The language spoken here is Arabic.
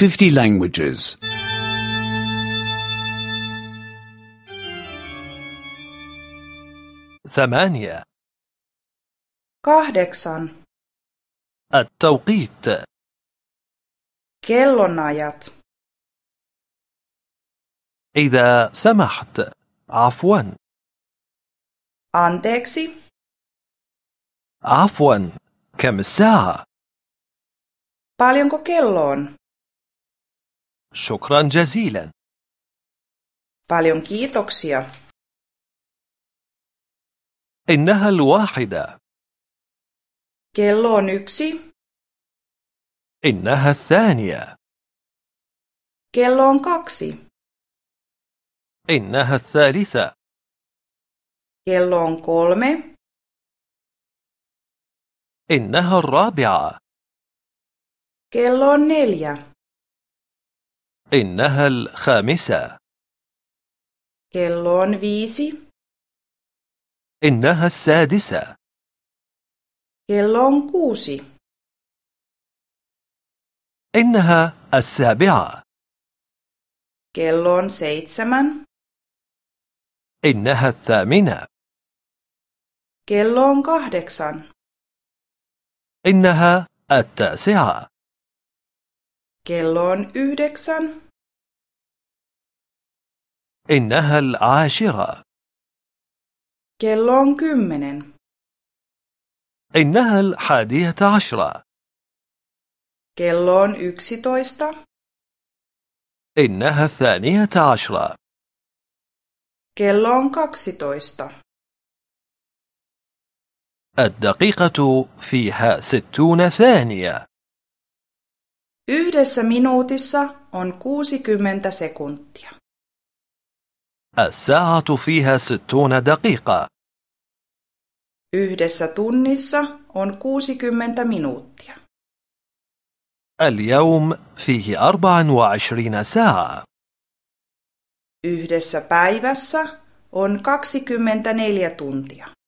50 languages. 8. 8. التوقيت. Kellonajat. إذا سمحت. عفوا. Anteeksi. عفوا. كم الساعة؟ Paljonko kello on? شكرا جزيلا. Paljon kiitoksia. إنها 1. Kello on 1. إنها 2. Kello on 2. إنها 3. Kello on 3. إنها 4. Kello on 4. إنها 5. Kello on 5. إنها 6. Kello on 6. إنها 7. Kello on 7. إنها 8. Kello on 8. إنها 9. Kello on 9. إنها 10. Kello on 10. إنها 11. Kello on 11. إنها 12. Kello on 12. الدقيقة فيها 60 ثانية. Yhdessä minuutissa on 60 sekuntia. الساعة فيها 60 دقيقة. Yhdessä tunnissa on 60 minuuttia. اليوم فيه 24 ساعة. Yhdessä päivässä on 24 tuntia.